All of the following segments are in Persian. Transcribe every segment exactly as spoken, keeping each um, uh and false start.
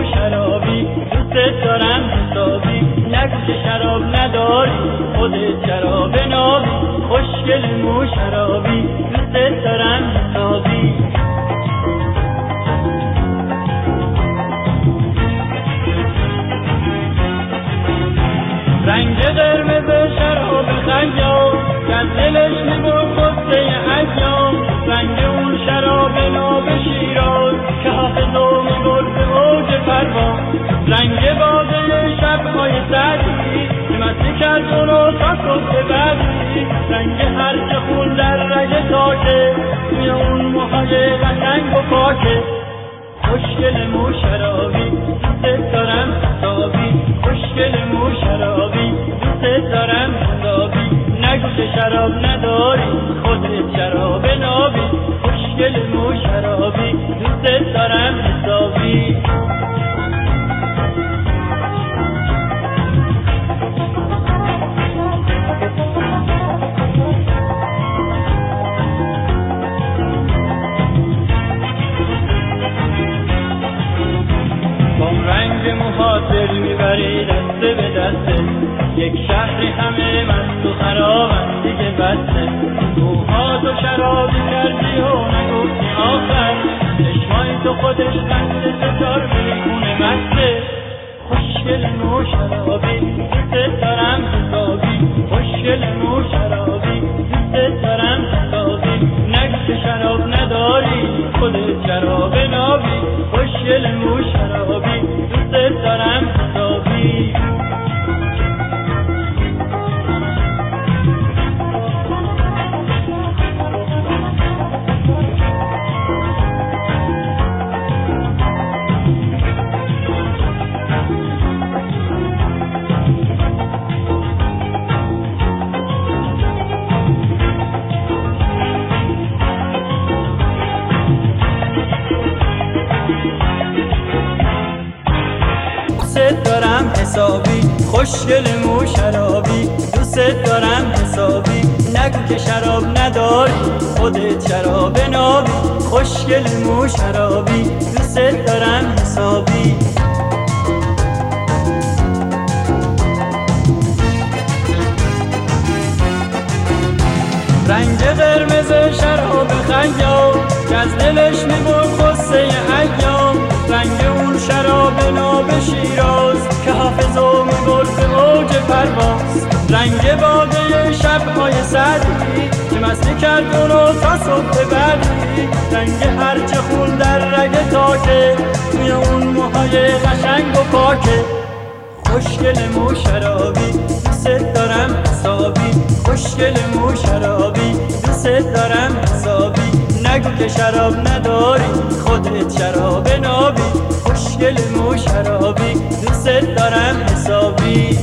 شرابی دوست دارم حسابی، نگو که شراب نداری خودت شراب نابی. خوشگل مو شرابی دوست دارم حسابی. رنگ قرمز شراب خیام که از دلش میبرد غصه ایام، رنگ اون شراب ناب شیراز که حافظو میبرد به اوج پرواز، رنگ باده شبهای سردی که مستی کرد اونو تا صبح بعدی، رنگ هرچه خون در رگ تاکه توی اون موهای قشنگ و پاکه. خوشگل مو شرابی دوست دارم حسابی، خوشگل مو شرابی دوست دارم حسابی، نگو که شراب نداری خودت شراب نابی. خوشگل مو شرابی دوست دارم حسابی. دل میبری دسته به دسته، یک شهری همه مست و خرابن دیگه بسته. موها تو شرابی کردی و نگفتی آخر، چشمای تو خودش قند ستار میخونه مسته. خوشگل مو شرابی دوست دارم حسابی، خوشگل مو شرابی دوست دارم حسابی، نگو که شراب نداری خودت شراب نابی. خوشگل مو شرابی دوست دارم حسابی. دوست دارم حسابی، خوشگل مو شرابی دوست دارم حسابی، نگو که شراب نداری خودت شراب نابی. خوشگل مو شرابی دوست دارم حسابی. رنگ قرمز شراب خیام که از دلش میبرد غصه ایام، رنگ اون شراب ناب شیراز که حافظو میبرد به اوج پرواز، رنگ باده شبهای سردی که مستی کرد اونو تا صبح بعدی، رنگ هرچه خون در رگ تاکه توی اون موهای قشنگ و پاکه. خوشگل مو شرابی دوست دارم حسابی، خوشگل مو شرابی دوست دارم حسابی، نگو که شراب نداری خودت شراب نابی. خوشگل مو شرابی دوست دارم حسابی.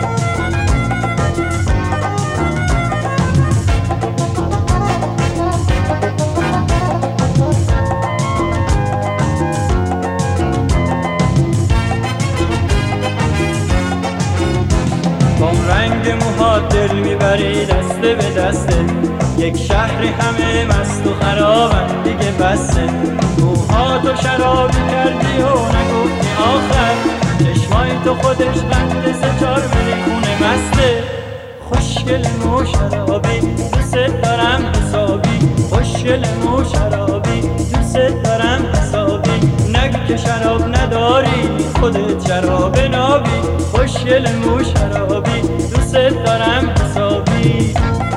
رنگ موها دل میبری دسته به دسته، یک شهری همه مست و خرابن دیگه بسته. موها تو شرابی کردی و نگفتی آخر، چشمای تو خودش قند ستار میخونه مسته. خوشگل مو شرابی دوست دارم حسابی، خوشگل مو شرابی دوست دارم حسابی، نگو که شراب نداری خودت شراب نابی. خوشگل مو شرابی دوست دارم حسابی.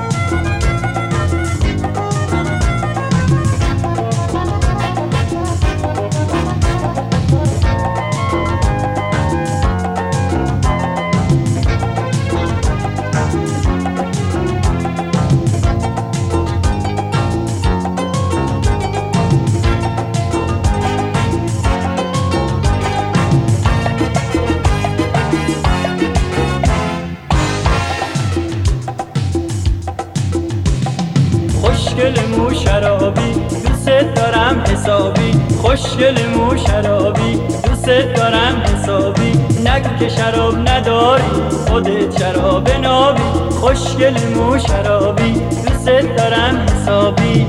خوشگل مو شرابی دوست دارم حسابی، خوشگل مو شرابی دوست دارم حسابی، نگو که شراب نداری خودت شراب نابی. خوشگل مو شرابی دوست دارم حسابی.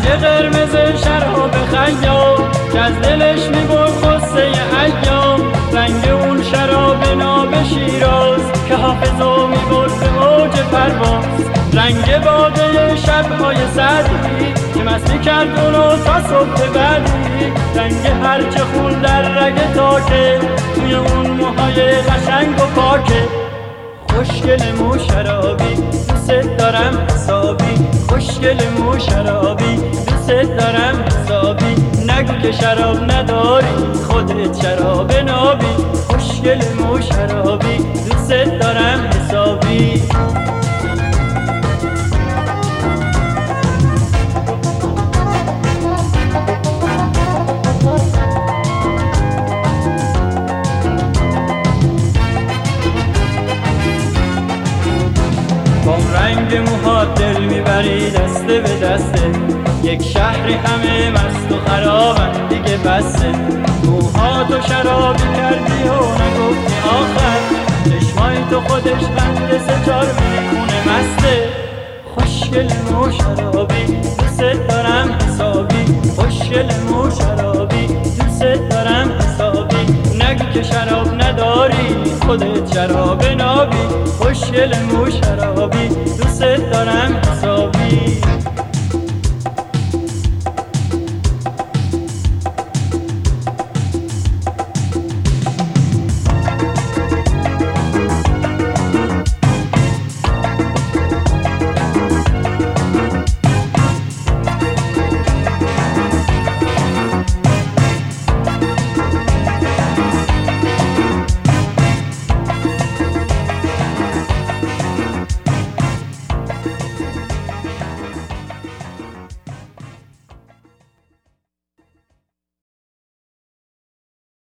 قرمز شراب خیام که از دلش میبرد غصه ایام، رنگ اون شراب ناب شیراز که حافظو میبرد به اوج پرواز، رنگ باده شبهای سعدی که مستی کرد اونو تا صبح بعدی، رنگ هرچه خون در رگ تاکه توی اون موهای قشنگ و پاکه. خوشگل مو شرابی دوست دارم حسابی، خوشگل مو شرابی دوست دارم حسابی، نگو که شراب نداری خودت شراب نابی، خوشگل مو شرابی دوست دارم حسابی. رنگ موهات دل میبری دسته به دسته، یک شهری همه مست و خرابن دیگه بسته، موهاتو شرابی کردی و نگفتی آخر، چشمای تو خودش بند سه چار میخونه مسته. خوشگل مو شرابی دوست دارم حسابی، خوشگل مو شرابی دوست دارم حسابی، نگو که شراب نداری خودت شراب نابی، خوشگل مو شرابی دوست دارم حسابی.